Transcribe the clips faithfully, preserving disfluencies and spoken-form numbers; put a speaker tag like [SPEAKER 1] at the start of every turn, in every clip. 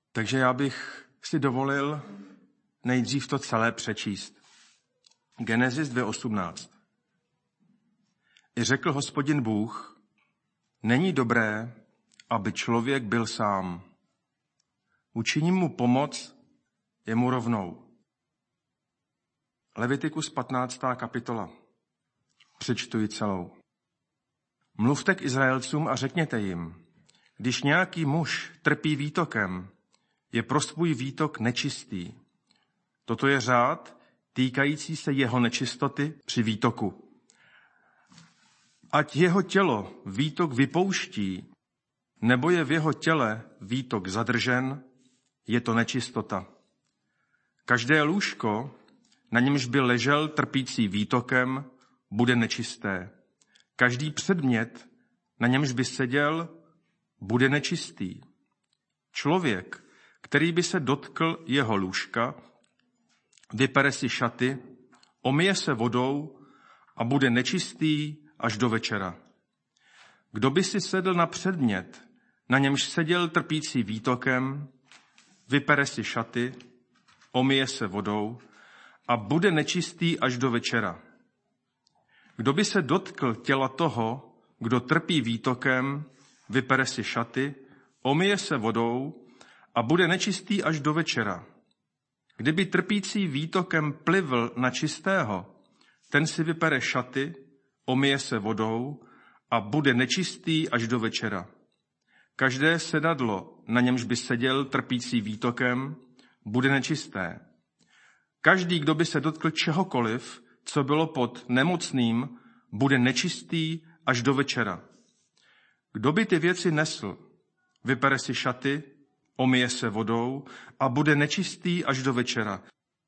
[SPEAKER 1] Takže já bych si dovolil nejdřív to celé přečíst. Genesis dva osmnáct. I řekl Hospodin Bůh, není dobré, aby člověk byl sám. Učiním mu pomoc jemu rovnou. Levitikus patnáctá kapitola. Přečtu ji celou. Mluvte k Izraelcům a řekněte jim, když nějaký muž trpí výtokem, je pro svůj výtok nečistý. Toto je řád týkající se jeho nečistoty při výtoku. Ať jeho tělo výtok vypouští, nebo je v jeho těle výtok zadržen, je to nečistota. Každé lůžko, na němž by ležel trpící výtokem, bude nečisté. Každý předmět, na němž by seděl, bude nečistý. Člověk, který by se dotkl jeho lůžka, vypere si šaty, omyje se vodou a bude nečistý až do večera. Kdo by si sedl na předmět, na němž seděl trpící výtokem, vypere si šaty, omyje se vodou a bude nečistý až do večera. Kdo by se dotkl těla toho, kdo trpí výtokem, vypere si šaty, omyje se vodou a bude nečistý až do večera. Kdyby trpící výtokem plivl na čistého, ten si vypere šaty, omyje se vodou a bude nečistý až do večera. Každé sedadlo, na němž by seděl trpící výtokem, bude nečisté. Každý, kdo by se dotkl čehokoliv, co bylo pod nemocným, bude nečistý až do večera. Kdo by ty věci nesl, vypere si šaty, omyje se vodou a bude nečistý až do večera.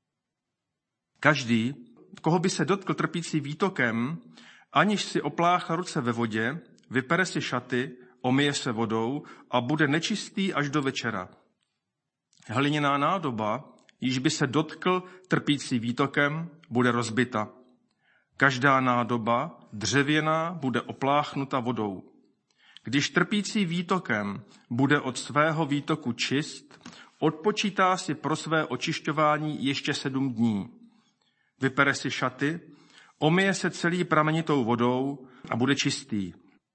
[SPEAKER 1] Každý, koho by se dotkl trpící výtokem, aniž si opláchá ruce ve vodě, vypere si šaty, omyje se vodou a bude nečistý až do večera. Hliněná nádoba, již by se dotkl trpící výtokem, bude rozbita. Každá nádoba, dřevěná, bude opláchnuta vodou. Když trpící výtokem bude od svého výtoku čist, odpočítá si pro své očišťování ještě sedm dní. Vypere si šaty, omyje se celý pramenitou vodou a bude čistý.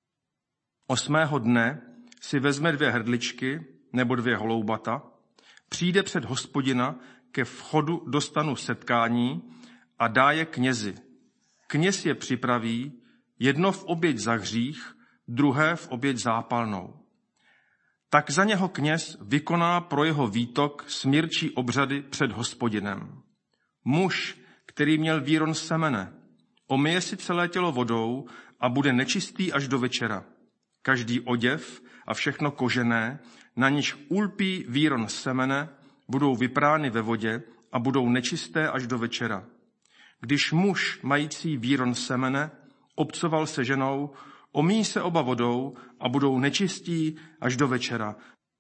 [SPEAKER 1] Osmého dne si vezme dvě hrdličky nebo dvě holoubata, přijde před Hospodina ke vchodu do stanu setkání a dá je knězi. Kněz je připraví, jedno v oběť za hřích, druhé v oběť zápalnou. Tak za něho kněz vykoná pro jeho výtok smírčí obřady před Hospodinem. Muž, který měl výron semene, omyje si celé tělo vodou a bude nečistý až do večera. Každý oděv a všechno kožené, na niž ulpí výron semene, budou vyprány ve vodě a budou nečisté až do večera. Když muž mající výron semene obcoval se ženou, omíjí se oba vodou a budou nečistí až do večera.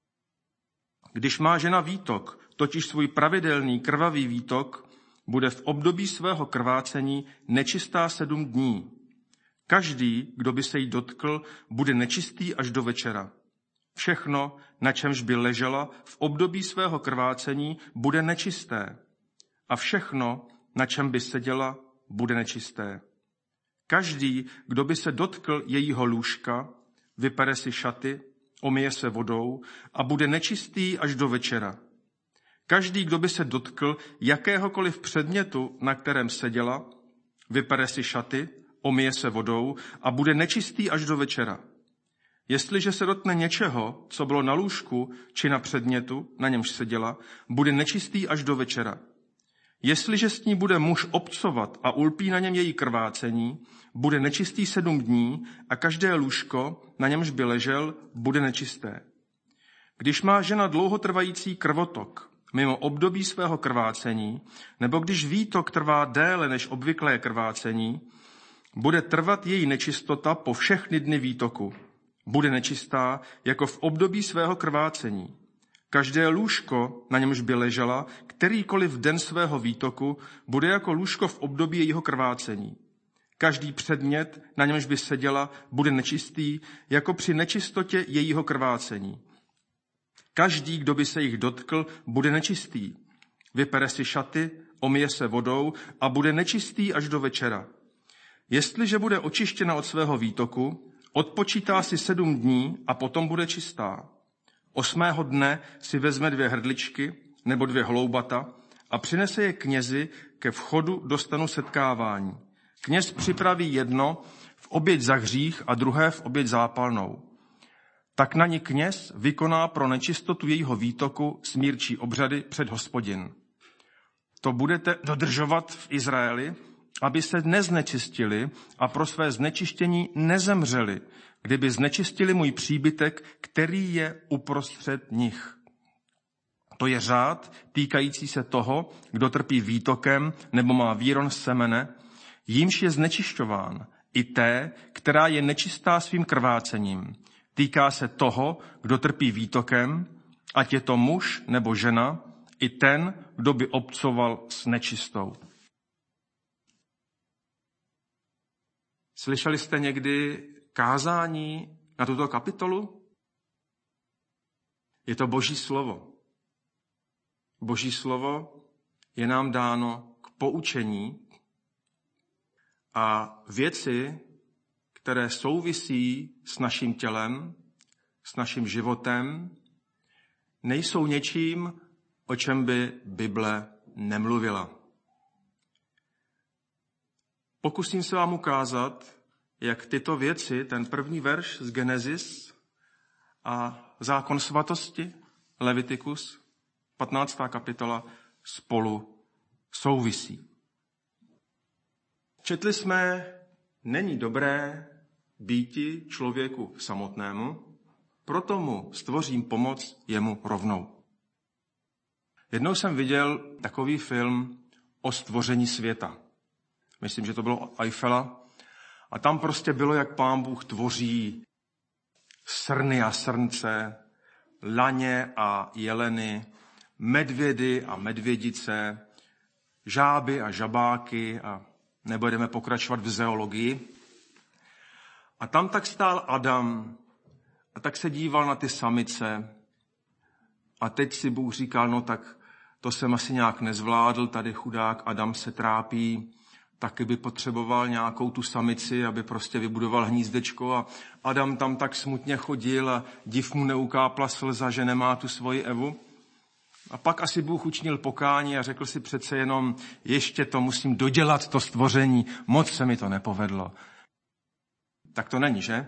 [SPEAKER 1] Když má žena výtok, totiž svůj pravidelný krvavý výtok, bude v období svého krvácení nečistá sedm dní. Každý, kdo by se jí dotkl, bude nečistý až do večera. Všechno, na čemž by ležela v období svého krvácení, bude nečisté. A všechno, na čem by seděla, bude nečisté. Každý, kdo by se dotkl jejího lůžka, vypere si šaty, omyje se vodou a bude nečistý až do večera. Každý, kdo by se dotkl jakéhokoliv předmětu, na kterém seděla, vypere si šaty, omyje se vodou a bude nečistý až do večera. Jestliže se dotkne něčeho, co bylo na lůžku či na předmětu, na němž seděla, bude nečistý až do večera. Jestliže s ní bude muž obcovat a ulpí na něm její krvácení, bude nečistý sedm dní a každé lůžko, na němž by ležel, bude nečisté. Když má žena dlouhotrvající krvotok mimo období svého krvácení, nebo když výtok trvá déle než obvyklé krvácení, bude trvat její nečistota po všechny dny výtoku. Bude nečistá jako v období svého krvácení. Každé lůžko, na němž by ležela, kterýkoliv den svého výtoku, bude jako lůžko v období jejího krvácení. Každý předmět, na němž by seděla, bude nečistý, jako při nečistotě jejího krvácení. Každý, kdo by se jich dotkl, bude nečistý. Vypere si šaty, omije se vodou a bude nečistý až do večera. Jestliže bude očištěna od svého výtoku, odpočítá si sedm dní a potom bude čistá. Osmého dne si vezme dvě hrdličky nebo dvě hloubata a přinese je knězi ke vchodu do stanu setkávání. Kněz připraví jedno v oběť za hřích a druhé v oběť zápalnou. Tak na ní kněz vykoná pro nečistotu jejího výtoku smírčí obřady před Hospodin. To budete dodržovat v Izraeli, aby se neznečistili a pro své znečištění nezemřeli, kdyby znečistili můj příbytek, který je uprostřed nich. To je řád týkající se toho, kdo trpí výtokem nebo má výron z semene, jímž je znečišťován, i té, která je nečistá svým krvácením. Týká se toho, kdo trpí výtokem, ať je to muž nebo žena, i ten, kdo by obcoval s nečistou. Slyšeli jste někdy kázání na tuto kapitolu? Je to Boží slovo. Boží slovo je nám dáno k poučení a věci, které souvisí s naším tělem, s naším životem, nejsou něčím, o čem by Bible nemluvila. Pokusím se vám ukázat, jak tyto věci, ten první verš z Genesis a zákon svatosti, Levitikus, patnáctá kapitola, spolu souvisí. Četli jsme, není dobré býti člověku samotnému, proto mu stvořím pomoc jemu rovnou. Jednou jsem viděl takový film o stvoření světa. Myslím, že to bylo Eiffela. A tam prostě bylo, jak Pán Bůh tvoří srny a srnce, laně a jeleny, medvědy a medvědice, žáby a žabáky a nebudeme pokračovat v zoologii. A tam tak stál Adam a tak se díval na ty samice a teď si Bůh říkal, no tak to jsem asi nějak nezvládl, tady chudák Adam se trápí, taky by potřeboval nějakou tu samici, aby prostě vybudoval hnízdečko a Adam tam tak smutně chodil a div mu neukápla slza, že nemá tu svoji Evu. A pak asi Bůh učinil pokání a řekl si přece jenom, ještě to musím dodělat, to stvoření, moc se mi to nepovedlo. Tak to není, že?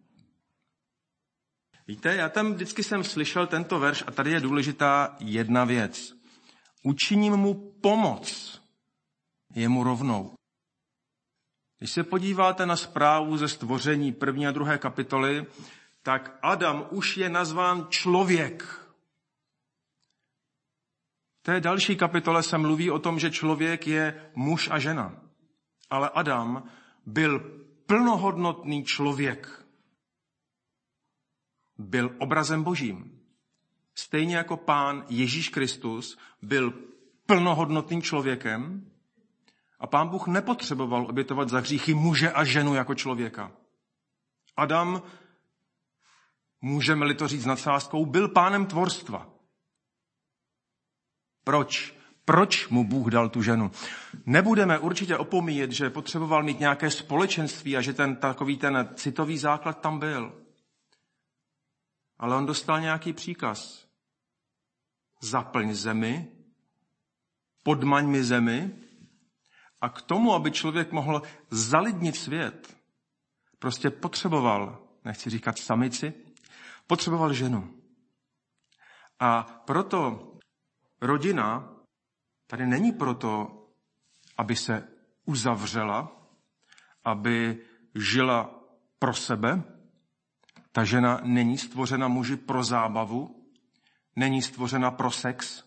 [SPEAKER 1] Víte, já tam vždycky jsem slyšel tento verš a tady je důležitá jedna věc. Učiním mu pomoc jemu rovnou. Když se podíváte na zprávu ze stvoření první a druhé kapitoly, tak Adam už je nazván člověk. V té další kapitole se mluví o tom, že člověk je muž a žena. Ale Adam byl plnohodnotný člověk. Byl obrazem Božím. Stejně jako Pán Ježíš Kristus byl plnohodnotným člověkem a Pán Bůh nepotřeboval obětovat za hříchy muže a ženu jako člověka. Adam, můžeme-li to říct s nadsázkou, byl pánem tvorstva. Proč? Proč mu Bůh dal tu ženu? Nebudeme určitě opomíjet, že potřeboval mít nějaké společenství a že ten takový ten citový základ tam byl. Ale on dostal nějaký příkaz. Zaplň zemi, podmaň mi zemi a k tomu, aby člověk mohl zalidnit svět, prostě potřeboval, nechci říkat samici, potřeboval ženu. A proto rodina tady není proto, aby se uzavřela, aby žila pro sebe. Ta žena není stvořena muži pro zábavu, není stvořena pro sex,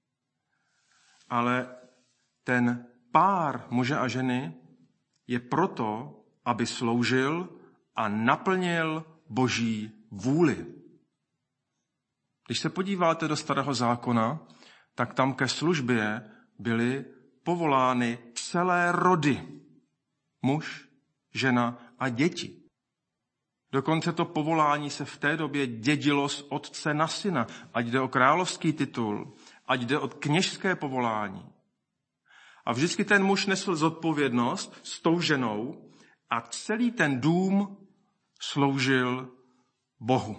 [SPEAKER 1] ale ten pár muže a ženy je proto, aby sloužil a naplnil Boží vůli. Když se podíváte do Starého zákona, tak tam ke službě byly povolány celé rody. Muž, žena a děti. Dokonce to povolání se v té době dědilo z otce na syna, ať jde o královský titul, ať jde o kněžské povolání. A vždycky ten muž nesl zodpovědnost s tou ženou a celý ten dům sloužil Bohu.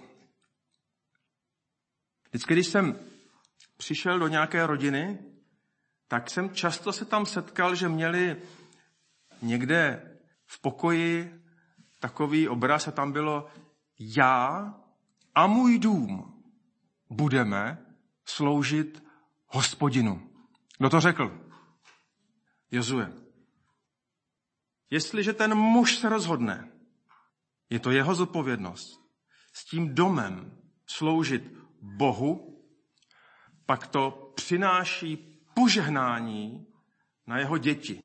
[SPEAKER 1] Vždycky, když jsem přišel do nějaké rodiny, tak jsem často se tam setkal, že měli někde v pokoji takový obraz a tam bylo: já a můj dům budeme sloužit Hospodinu. Kdo to řekl? Jozue. Jestliže ten muž se rozhodne, je to jeho zodpovědnost s tím domem sloužit Bohu, pak to přináší požehnání na jeho děti.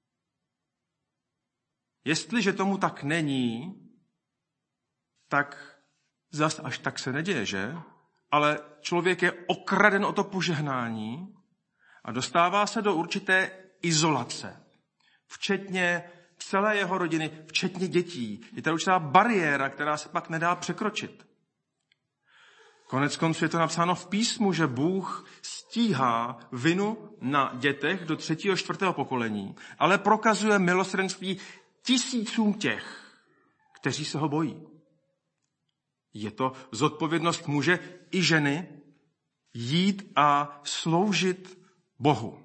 [SPEAKER 1] Jestliže tomu tak není, tak zas až tak se neděje, že? Ale člověk je okraden o to požehnání a dostává se do určité izolace, včetně celé jeho rodiny, včetně dětí. Je to určitá bariéra, která se pak nedá překročit. Konec konců je to napsáno v písmu, že Bůh stíhá vinu na dětech do třetího, čtvrtého pokolení, ale prokazuje milosrdenství tisícům těch, kteří se ho bojí. Je to zodpovědnost muže i ženy jít a sloužit Bohu.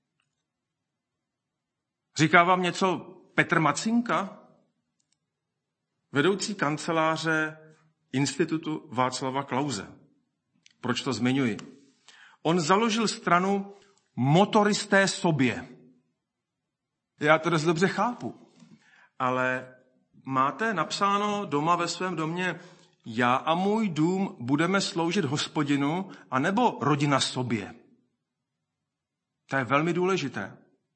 [SPEAKER 1] Říká vám něco Petr Macinka, vedoucí kanceláře Institutu Václava Klause. Proč to zmiňuji? On založil stranu Motoristé sobě. Já to dost dobře chápu, ale máte napsáno doma ve svém domě: já a můj dům budeme sloužit Hospodinu, anebo rodina sobě? To je velmi důležité.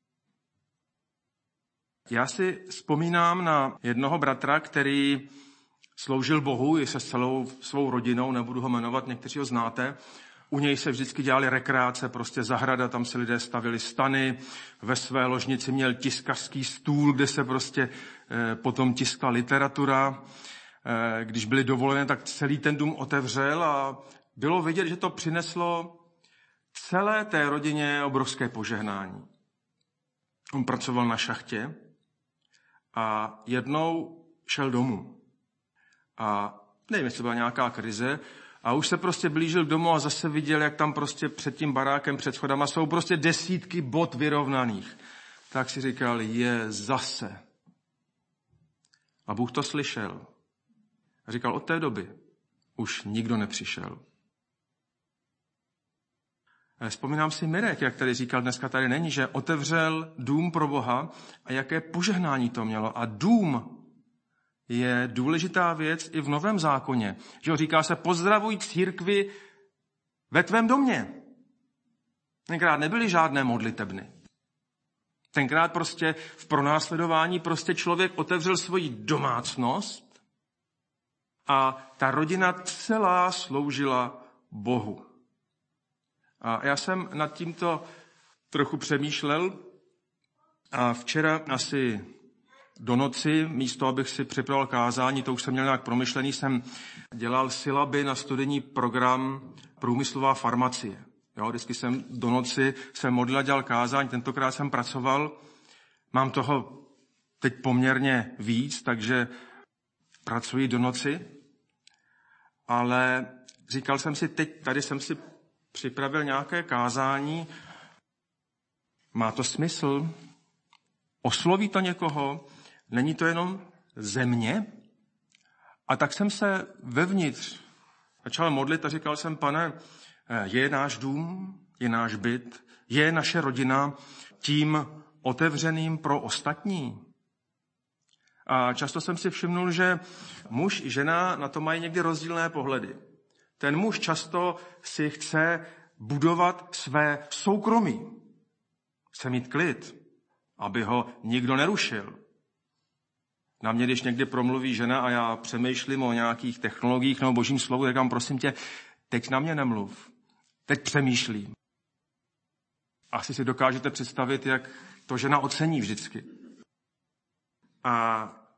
[SPEAKER 1] Já si vzpomínám na jednoho bratra, který sloužil Bohu i se celou svou rodinou, nebudu ho jmenovat, někteří ho znáte. U něj se vždycky dělaly rekreace, prostě zahrada, tam si lidé stavili stany, ve své ložnici měl tiskařský stůl, kde se prostě eh, potom tiskla literatura. Eh, když byly dovolené, tak celý ten dům otevřel a bylo vidět, že to přineslo celé té rodině obrovské požehnání. On pracoval na šachtě a jednou šel domů. A nevím, jestli byla nějaká krize, a už se prostě blížil k domu a zase viděl, jak tam prostě před tím barákem, před schodama jsou prostě desítky bot vyrovnaných. Tak si říkal, je zase. A Bůh to slyšel. A říkal, od té doby už nikdo nepřišel. Vzpomínám si Mirek, jak tady říkal, dneska tady není, že otevřel dům pro Boha a jaké požehnání to mělo. A dům je důležitá věc i v Novém zákoně. Že ho říká se, pozdravuj církvi ve tvém domě. Tenkrát nebyly žádné modlitebny. Tenkrát prostě v pronásledování prostě člověk otevřel svoji domácnost a ta rodina celá sloužila Bohu. A já jsem nad tímto trochu přemýšlel a včera asi do noci, místo abych si připravil kázání, to už jsem měl nějak promyšlený, jsem dělal sylaby na studijní program průmyslová farmacie. Jo, vždycky jsem do noci jsem modlil a dělal kázání, tentokrát jsem pracoval. Mám toho teď poměrně víc, takže pracuji do noci. Ale říkal jsem si, teď tady jsem si připravil nějaké kázání. Má to smysl? Osloví to někoho? Není to jenom ze mě? A tak jsem se vevnitř začal modlit a říkal jsem, Pane, je náš dům, je náš byt, je naše rodina tím otevřeným pro ostatní? A často jsem si všimnul, že muž i žena na to mají někdy rozdílné pohledy. Ten muž často si chce budovat své soukromí. Chce mít klid, aby ho nikdo nerušil. Na mě, když někdy promluví žena a já přemýšlím o nějakých technologiích nebo božím slovu, říkám, prosím tě, teď na mě nemluv. Teď přemýšlím. Asi si dokážete představit, jak to žena ocení vždycky. A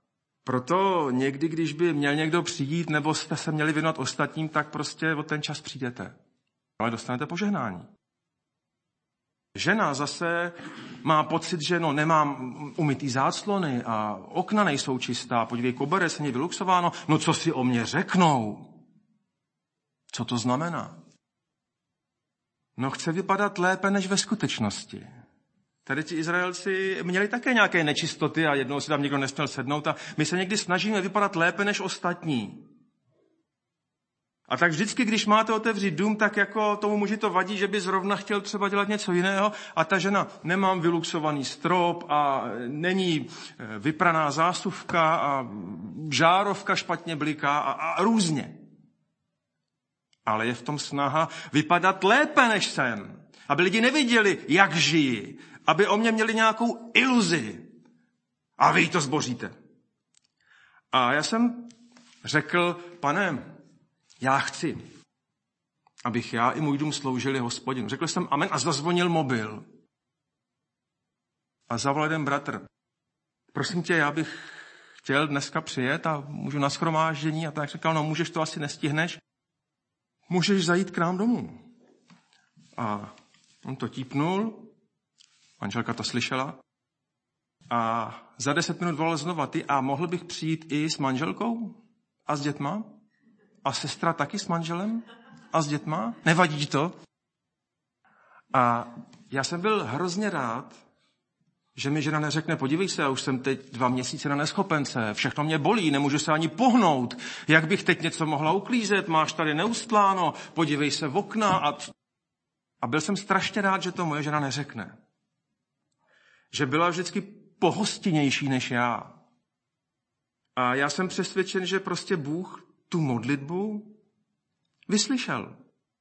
[SPEAKER 1] Proto někdy, když by měl někdo přijít, nebo jste se měli věnovat ostatním, tak prostě o ten čas přijdete. Ale dostanete požehnání. Žena zase má pocit, že no, nemám umytý záclony a okna nejsou čistá, podívej, koberec není vyluxováno, no co si o mě řeknou? Co to znamená? No chce vypadat lépe než ve skutečnosti. Tady ti Izraelci měli také nějaké nečistoty a jednou si tam někdo nesměl sednout a my se někdy snažíme vypadat lépe než ostatní. A tak vždycky, když máte otevřít dům, tak jako tomu muži to vadí, že by zrovna chtěl třeba dělat něco jiného a ta žena, nemám vyluxovaný strop a není vypraná zásuvka a žárovka špatně bliká a, a různě. Ale je v tom snaha vypadat lépe, než jsem. Aby lidi neviděli, jak žijí. Aby o mě měli nějakou iluzi. A vy to zboříte. A já jsem řekl, pane, já chci, abych já i můj dům sloužili Hospodinu. Řekl jsem amen a zazvonil mobil. A zavolal jeden bratr. Prosím tě, já bych chtěl dneska přijet a můžu na shromáždění. A tak řekl, no můžeš, to asi nestihneš. Můžeš zajít k nám domů. A on to típnul, manželka to slyšela. A za deset minut volal znova, ty, a mohl bych přijít i s manželkou a s dětma? A sestra taky s manželem? A s dětma? Nevadí to? A já jsem byl hrozně rád, že mi žena neřekne, podívej se, já už jsem teď dva měsíce na neschopence, všechno mě bolí, nemůžu se ani pohnout, jak bych teď něco mohla uklízet, máš tady neustláno, podívej se v okna. A, a byl jsem strašně rád, že to moje žena neřekne. Že byla vždycky pohostinnější než já. A já jsem přesvědčen, že prostě Bůh tu modlitbu vyslyšel.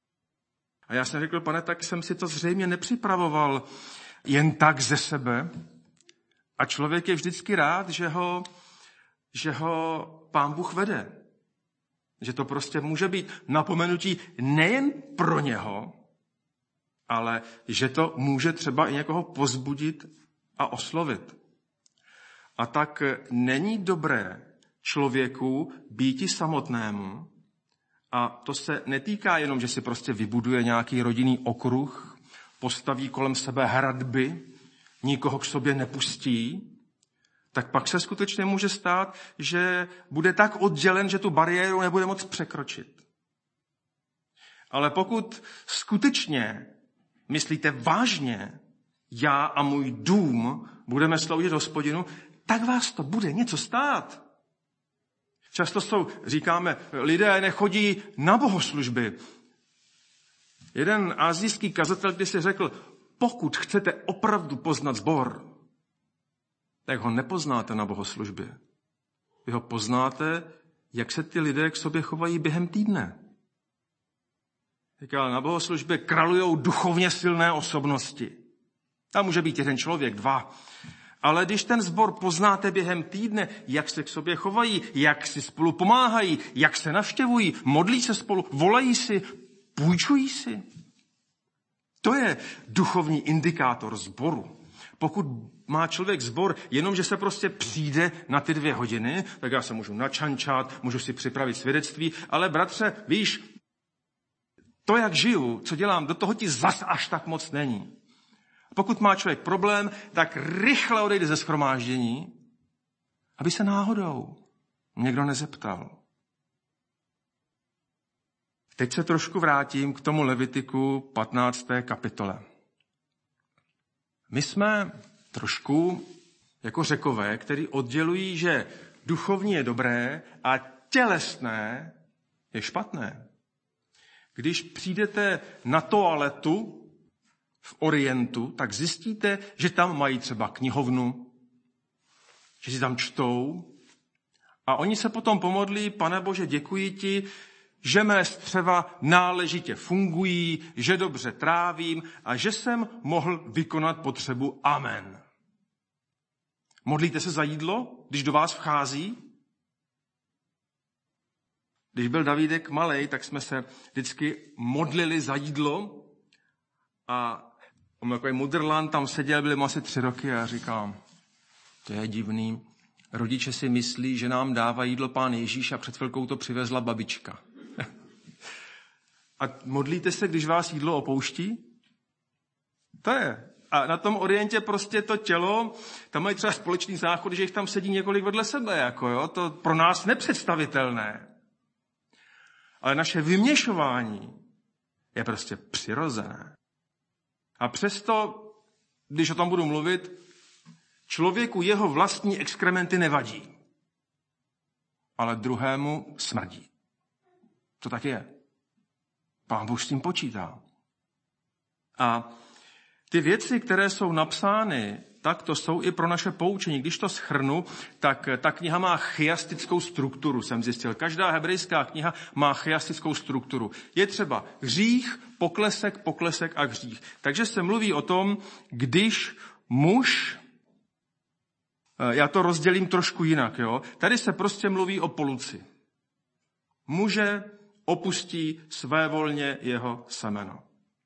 [SPEAKER 1] A já jsem řekl, pane, tak jsem si to zřejmě nepřipravoval jen tak ze sebe. A člověk je vždycky rád, že ho, že ho Pán Bůh vede. Že to prostě může být napomenutí nejen pro něho, ale že to může třeba i někoho pozbudit a oslovit. A tak není dobré člověku býti samotnému, a to se netýká jenom, že si prostě vybuduje nějaký rodinný okruh, postaví kolem sebe hradby, nikoho k sobě nepustí, tak pak se skutečně může stát, že bude tak oddělen, že tu bariéru nebude moc překročit. Ale pokud skutečně myslíte vážně, já a můj dům budeme sloužit Hospodinu, tak vás to bude něco stát. Často jsou, říkáme, lidé nechodí na bohoslužby. Jeden asijský kazatel, když si řekl, pokud chcete opravdu poznat sbor, tak ho nepoznáte na bohoslužbě. Vy ho poznáte, jak se ty lidé k sobě chovají během týdne. Říkal, na bohoslužbě kralujou duchovně silné osobnosti. Tam může být jeden člověk, dva. Ale když ten sbor poznáte během týdne, jak se k sobě chovají, jak si spolu pomáhají, jak se navštěvují, modlí se spolu, volají si, půjčují si. To je duchovní indikátor sboru. Pokud má člověk sbor, jenom že se prostě přijde na ty dvě hodiny, tak já se můžu načančat, můžu si připravit svědectví, ale bratře, víš, to, jak žiju, co dělám, do toho ti zas až tak moc není. Pokud má člověk problém, tak rychle odejde ze shromáždění, aby se náhodou někdo nezeptal. Teď se trošku vrátím k tomu Levitiku patnácté kapitole. My jsme trošku jako Řekové, který oddělují, že duchovní je dobré a tělesné je špatné. Když přijdete na toaletu v Orientu, tak zjistíte, že tam mají třeba knihovnu, že si tam čtou a oni se potom pomodlí, Pane Bože, děkuji ti, že mé střeva náležitě fungují, že dobře trávím a že jsem mohl vykonat potřebu. Amen. Modlíte se za jídlo, když do vás vchází? Když byl Davídek malej, tak jsme se vždycky modlili za jídlo a on takový mudrlan tam seděl, byli mu asi tři roky a říkám, to je divný. Rodiče si myslí, že nám dává jídlo Pán Ježíš a před chvilkou to přivezla babička. A modlíte se, když vás jídlo opouští? To je. A na tom Orientě prostě to tělo, tam mají třeba společný záchod, že jich tam sedí několik vedle sebe, jako jo, to pro nás nepředstavitelné. Ale naše vyměšování je prostě přirozené. A přesto, když o tom budu mluvit, člověku jeho vlastní exkrementy nevadí, ale druhému smrdí. To tak je. Pán Bůh s tím počítá. A ty věci, které jsou napsány, tak to jsou i pro naše poučení. Když to shrnu, tak ta kniha má chiastickou strukturu, jsem zjistil. Každá hebrejská kniha má chiastickou strukturu. Je třeba hřích, poklesek, poklesek a hřích. Takže se mluví o tom, když muž, já to rozdělím trošku jinak, jo. Tady se prostě mluví o poluci. Muže opustí svévolně jeho semeno.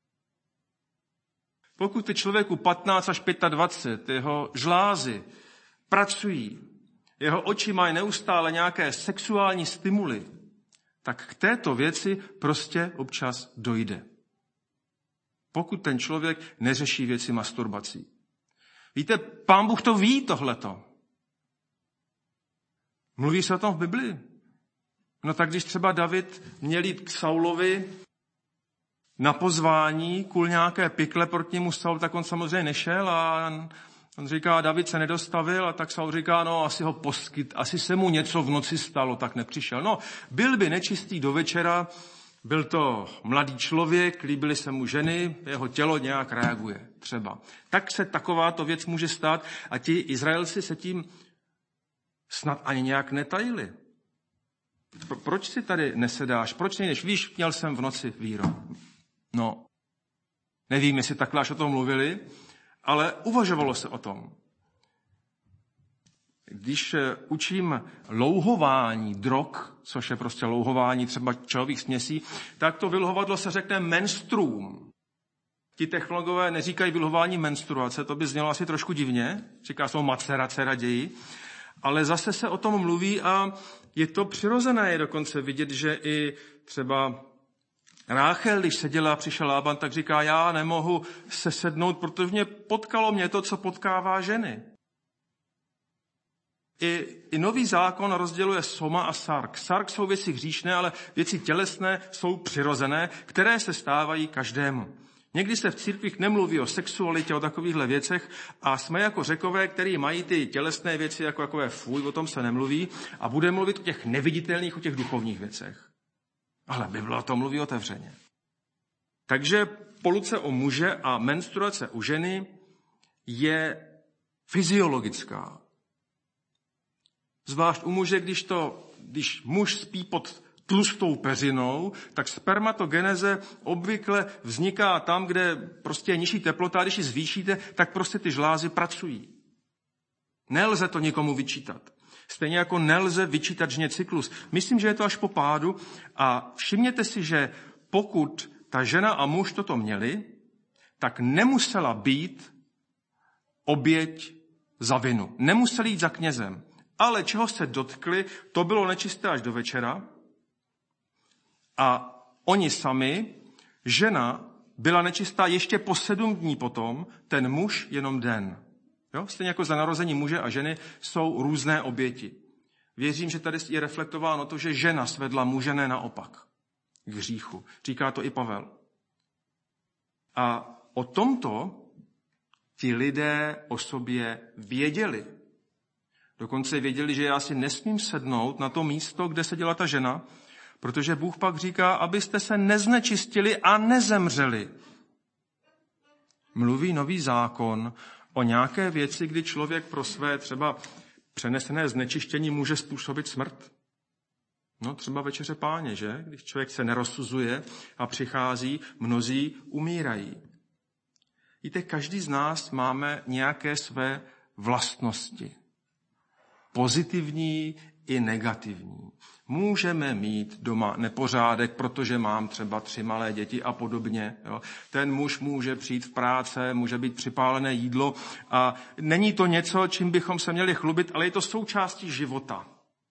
[SPEAKER 1] Pokud ty člověku patnáct až dvacet pět, jeho žlázy pracují, jeho oči mají neustále nějaké sexuální stimuly, tak k této věci prostě občas dojde. Pokud ten člověk neřeší věci masturbací. Víte, Pán Bůh to ví, tohleto. Mluví se o tom v Biblii. No tak když třeba David měl jít k Saulovi na pozvání kvůli nějaké pikle proti němu Saul, tak on samozřejmě nešel a on říká, David se nedostavil a tak Saul říká, no asi ho poskyt, asi se mu něco v noci stalo, tak nepřišel. No, byl by nečistý do večera, byl to mladý člověk, líbily se mu ženy, jeho tělo nějak reaguje třeba. Tak se takováto věc může stát a ti Izraelci se tím snad ani nějak netajili. Proč si tady nesedáš? Proč nejdeš? Víš, měl jsem v noci výrok. No, nevím, jestli takhle až o tom mluvili, ale uvažovalo se o tom. Když učím louhování drog, což je prostě louhování třeba čajových směsí, tak to vyluhovadlo se řekne menstruum. Ti technologové neříkají vyluhování menstruace, to by znělo asi trošku divně, říká se o macerace raději, ale zase se o tom mluví a je to přirozené, je dokonce vidět, že i třeba Ráchel, když seděla a přišel Lában, tak říká, já nemohu se sednout, protože mě potkalo mě to, co potkává ženy. I, i nový zákon rozděluje soma a sark. Sark jsou věci hříšné, ale věci tělesné jsou přirozené, které se stávají každému. Někdy se v církvích nemluví o sexualitě, o takovýchhle věcech a jsme jako Řekové, který mají ty tělesné věci jako takové fuj, o tom se nemluví a bude mluvit o těch neviditelných, o těch duchovních věcech. Ale Bible o tom mluví otevřeně. Takže poluce u muže a menstruace u ženy je fyziologická. Zvlášť u muže, když, to, když muž spí pod tlustou peřinou, tak spermatogeneze obvykle vzniká tam, kde prostě je nižší teplota, a když ji zvýšíte, tak prostě ty žlázy pracují. Nelze to nikomu vyčítat. Stejně jako nelze vyčítat ženě cyklus. Myslím, že je to až po pádu a všimněte si, že pokud ta žena a muž toto měli, tak nemusela být oběť za vinu. Nemuseli jít za knězem. Ale čeho se dotkli, to bylo nečisté až do večera. A oni sami, žena byla nečistá ještě po sedm dní potom, ten muž jenom den. Jo? Stejně jako za narození muže a ženy jsou různé oběti. Věřím, že tady je reflektováno to, že žena svedla muže, ne naopak k hříchu. Říká to i Pavel. A o tomto ti lidé o sobě věděli. Dokonce věděli, že já si nesmím sednout na to místo, kde seděla ta žena, protože Bůh pak říká, abyste se neznečistili a nezemřeli. Mluví nový zákon o nějaké věci, kdy člověk pro své třeba přenesené znečištění může způsobit smrt. No třeba večeře Páně, že? Když člověk se nerozsuzuje a přichází, mnozí umírají. Víte, každý z nás máme nějaké své vlastnosti. Pozitivní i negativní. Můžeme mít doma nepořádek, protože mám třeba tři malé děti a podobně. Jo. Ten muž může přijít v práce, může být připálené jídlo a není to něco, čím bychom se měli chlubit, ale je to součástí života.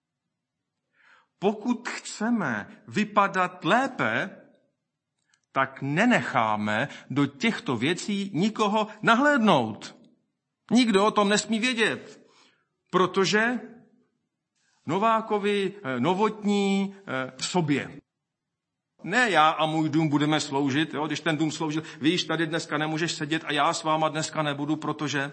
[SPEAKER 1] Pokud chceme vypadat lépe, tak nenecháme do těchto věcí nikoho nahlédnout. Nikdo o tom nesmí vědět, protože Novákovi novotní v sobě. Ne já a můj dům budeme sloužit, jo? Když ten dům sloužil, víš, tady dneska nemůžeš sedět a já s váma dneska nebudu, protože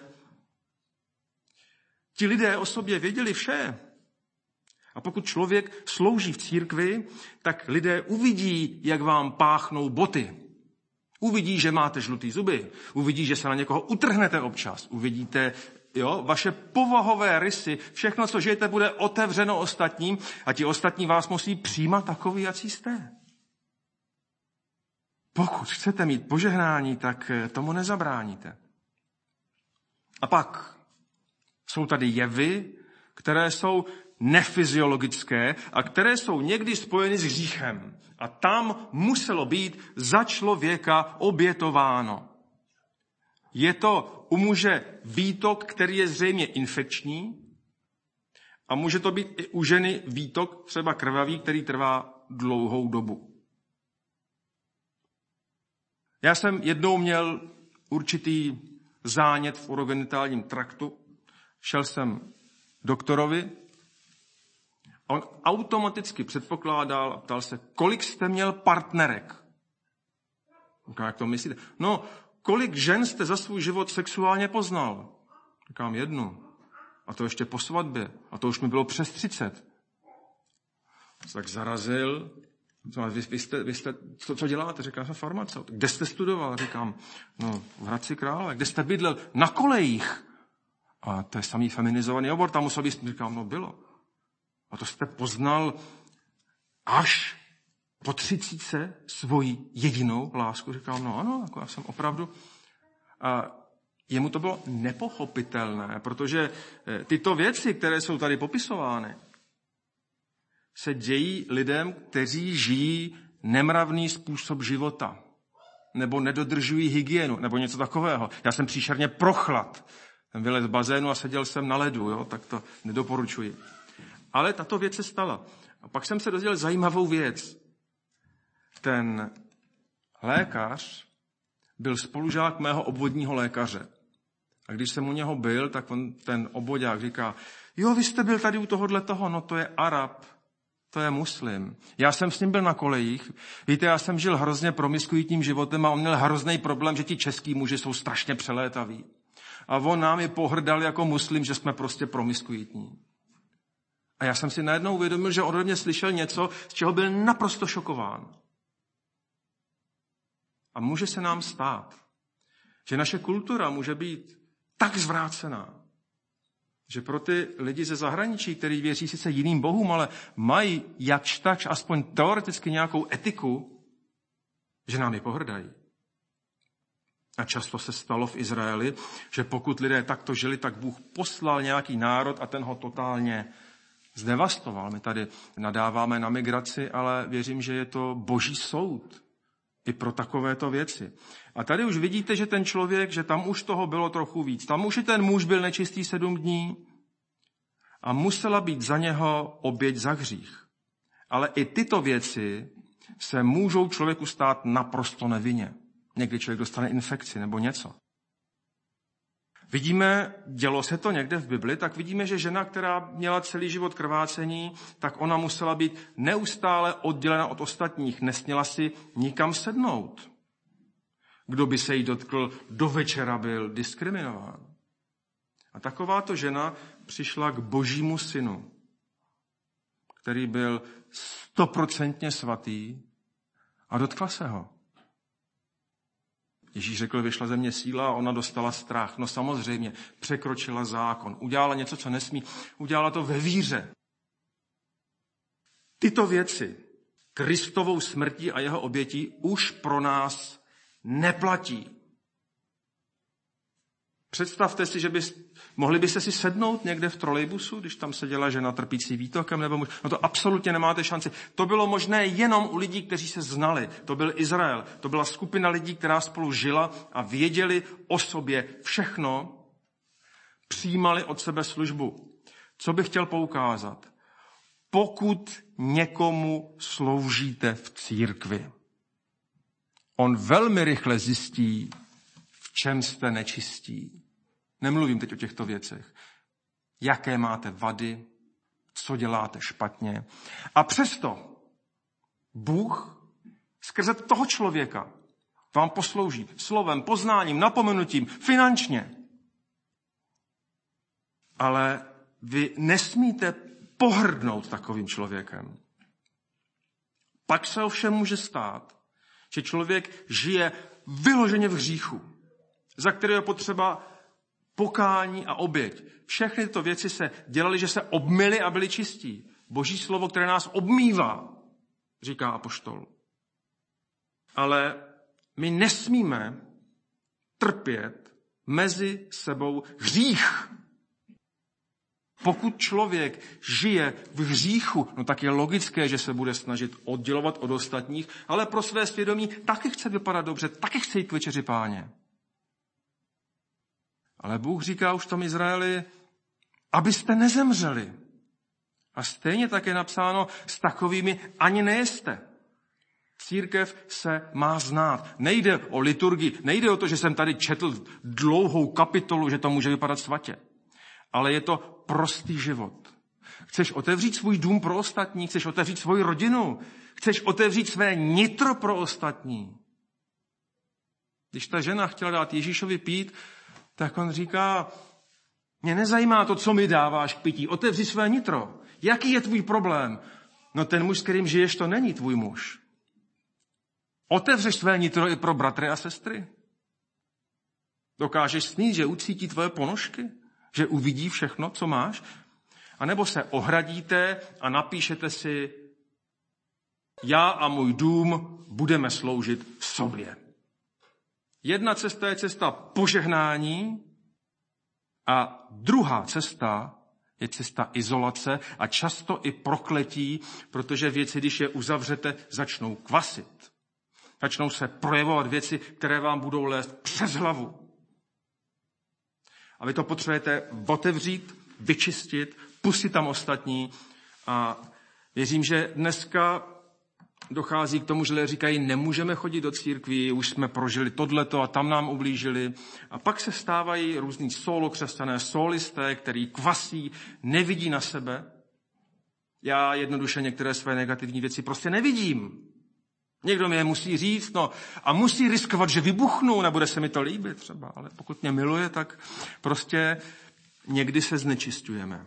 [SPEAKER 1] ti lidé o sobě věděli vše. A pokud člověk slouží v církvi, tak lidé uvidí, jak vám páchnou boty. Uvidí, že máte žlutý zuby. Uvidí, že se na někoho utrhnete občas. Uvidíte, jo, vaše povahové rysy. Všechno, co žijete, bude otevřeno ostatním a ti ostatní vás musí přijímat takový, jací jste. Pokud chcete mít požehnání, tak tomu nezabráníte. A pak jsou tady jevy, které jsou nefyziologické a které jsou někdy spojeny s hříchem. A tam muselo být za člověka obětováno. Je to u muže výtok, který je zřejmě infekční a může to být i u ženy výtok třeba krvavý, který trvá dlouhou dobu. Já jsem jednou měl určitý zánět v urogenitálním traktu. Šel jsem doktorovi. On automaticky předpokládal a ptal se, kolik jste měl partnerek? Říkám, jak to myslíte? No, kolik žen jste za svůj život sexuálně poznal? Říkám, jednu. A to ještě po svatbě. A to už mi bylo přes třicet. Tak zarazil. Vy, vy jste, vy jste, co, co děláte? Říkám, jsem farmaceut. Kde jste studoval? Říkám, no, v Hradci Králové. Kde jste bydlel? Na kolejích. A to je samý feminizovaný obor. Tam musel být, říkám, no bylo. A to jste poznal až po třicítce svoji jedinou lásku. Říkám, no ano, jako já jsem opravdu. A jemu to bylo nepochopitelné, protože tyto věci, které jsou tady popisovány, se dějí lidem, kteří žijí nemravný způsob života, nebo nedodržují hygienu, nebo něco takového. Já jsem příšerně prochlad. Jsem vylez z bazénu a seděl jsem na ledu, jo? Tak to nedoporučuji. Ale tato věc se stala. A pak jsem se dozvěděl zajímavou věc. Ten lékař byl spolužák mého obvodního lékaře. A když jsem u něho byl, tak on, ten obvodák říká, jo, vy jste byl tady u tohohle toho, no to je Arab, to je muslim. Já jsem s ním byl na kolejích. Víte, já jsem žil hrozně promiskuitním životem a on měl hrozný problém, že ti český muži jsou strašně přelétaví. A on nám je pohrdal jako muslim, že jsme prostě promiskuitní. A já jsem si najednou uvědomil, že ode mě slyšel něco, z čeho byl naprosto šokován. A může se nám stát, že naše kultura může být tak zvrácená, že pro ty lidi ze zahraničí, kteří věří sice jiným bohům, ale mají jakž takž aspoň teoreticky nějakou etiku, že nám je pohrdají. A často se stalo v Izraeli, že pokud lidé takto žili, tak Bůh poslal nějaký národ a ten ho totálně zdevastoval. My tady nadáváme na migraci, ale věřím, že je to boží soud i pro takovéto věci. A tady už vidíte, že ten člověk, že tam už toho bylo trochu víc. Tam už i ten muž byl nečistý sedm dní a musela být za něho oběť za hřích. Ale i tyto věci se můžou člověku stát naprosto nevinně. Někdy člověk dostane infekci nebo něco. Vidíme, dělo se to někde v Bibli, tak vidíme, že žena, která měla celý život krvácení, tak ona musela být neustále oddělena od ostatních. Nesměla si nikam sednout. Kdo by se jí dotkl, do večera byl diskriminován. A takováto žena přišla k Božímu synu, který byl stoprocentně svatý a dotkla se ho. Ježíš řekl, vyšla ze mě síla a ona dostala strach. No samozřejmě, překročila zákon, udělala něco, co nesmí, udělala to ve víře. Tyto věci, Kristovou smrtí a jeho obětí, už pro nás neplatí. Představte si, že bys, mohli byste si sednout někde v trolejbusu, když tam seděla žena trpící výtokem, nebo muž. No to absolutně nemáte šanci. To bylo možné jenom u lidí, kteří se znali. To byl Izrael. To byla skupina lidí, která spolu žila a věděli o sobě všechno, přijímali od sebe službu. Co bych chtěl poukázat? Pokud někomu sloužíte v církvi, on velmi rychle zjistí, v čem jste nečistí. Nemluvím teď o těchto věcech. Jaké máte vady, co děláte špatně. A přesto Bůh skrze toho člověka vám poslouží slovem, poznáním, napomenutím, finančně. Ale vy nesmíte pohrdnout takovým člověkem. Pak se ovšem může stát, že člověk žije vyloženě v hříchu, za které je potřeba pokání a oběť. Všechny tyto věci se dělaly, že se obmyly a byly čistí. Boží slovo, které nás obmývá, říká apoštol. Ale my nesmíme trpět mezi sebou hřích. Pokud člověk žije v hříchu, no tak je logické, že se bude snažit oddělovat od ostatních, ale pro své svědomí taky chce vypadat dobře, taky chce jít k večeři Páně. Ale Bůh říká už tom Izraeli, abyste nezemřeli. A stejně tak je napsáno, s takovými ani nejeste. Církev se má znát. Nejde o liturgii, nejde o to, že jsem tady četl dlouhou kapitolu, že to může vypadat svatě. Ale je to prostý život. Chceš otevřít svůj dům pro ostatní, chceš otevřít svoji rodinu, chceš otevřít své nitro pro ostatní. Když ta žena chtěla dát Ježíšovi pít, tak on říká, mě nezajímá to, co mi dáváš k pití, otevři své nitro. Jaký je tvůj problém? No ten muž, s kterým žiješ, to není tvůj muž. Otevřeš své nitro i pro bratry a sestry? Dokážeš snít, že ucítí tvoje ponožky? Že uvidí všechno, co máš? A nebo se ohradíte a napíšete si, já a můj dům budeme sloužit sobě. Jedna cesta je cesta požehnání a druhá cesta je cesta izolace a často i prokletí, protože věci, když je uzavřete, začnou kvasit. Začnou se projevovat věci, které vám budou lézt přes hlavu. A vy to potřebujete otevřít, vyčistit, pustit tam ostatní. A věřím, že dneska dochází k tomu, že lidé říkají, nemůžeme chodit do církví, už jsme prožili tohleto a tam nám ublížili. A pak se stávají různý solo křesťané, solisté, který kvasí, nevidí na sebe. Já jednoduše některé své negativní věci prostě nevidím. Někdo mi je musí říct, no a musí riskovat, že vybuchnu, nebude se mi to líbit třeba, ale pokud mě miluje, tak prostě někdy se znečisťujeme.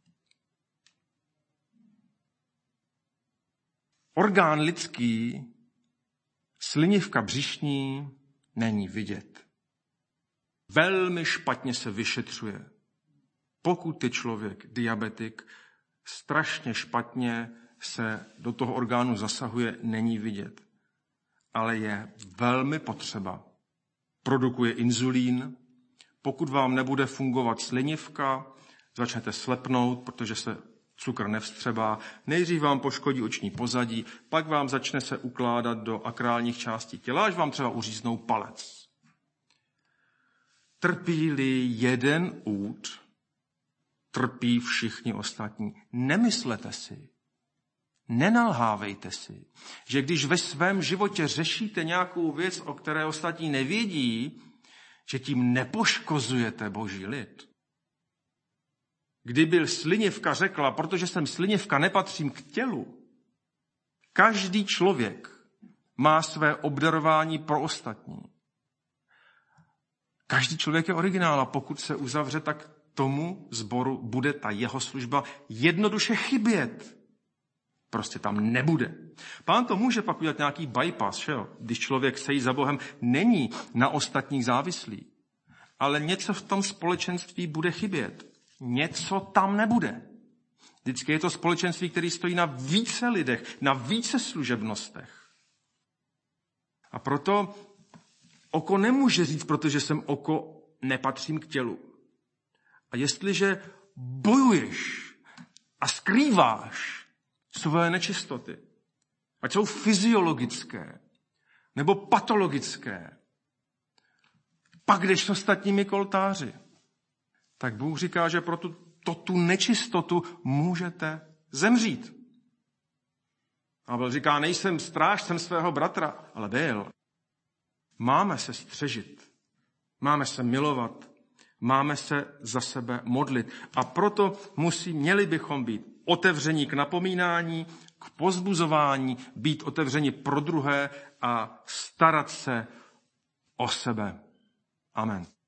[SPEAKER 1] Orgán lidský, slinivka břišní, není vidět. Velmi špatně se vyšetřuje. Pokud je člověk diabetik, strašně špatně se do toho orgánu zasahuje, není vidět. Ale je velmi potřeba. Produkuje inzulín. Pokud vám nebude fungovat slinivka, začnete slepnout, protože se cukr nevstřebá. Nejdřív vám poškodí oční pozadí, pak vám začne se ukládat do akrálních částí těla, až vám třeba uříznou palec. Trpí-li jeden úd, trpí všichni ostatní. Nemyslete si, nenalhávejte si, že když ve svém životě řešíte nějakou věc, o které ostatní nevědí, že tím nepoškozujete Boží lid. Kdyby slinivka řekla, protože jsem slinivka, nepatřím k tělu, každý člověk má své obdarování pro ostatní. Každý člověk je originál a pokud se uzavře, tak tomu sboru bude ta jeho služba jednoduše chybět. Prostě tam nebude. Pán to může pak udělat nějaký bypass, že jo? Když člověk sejí za Bohem, není na ostatních závislý. Ale něco v tom společenství bude chybět. Něco tam nebude. Vždycky je to společenství, které stojí na více lidech, na více služebnostech. A proto oko nemůže říct, protože jsem oko, nepatřím k tělu. A jestliže bojuješ a skrýváš své nečistoty, ať jsou fyziologické nebo patologické, pak jdeš s ostatními k oltáři. Tak Bůh říká, že pro tu, to, tu nečistotu můžete zemřít. Abel říká, nejsem strážcem svého bratra, ale byl. Máme se střežit, máme se milovat, máme se za sebe modlit. A proto musí, měli bychom být otevření k napomínání, k povzbuzování, být otevření pro druhé a starat se o sebe. Amen.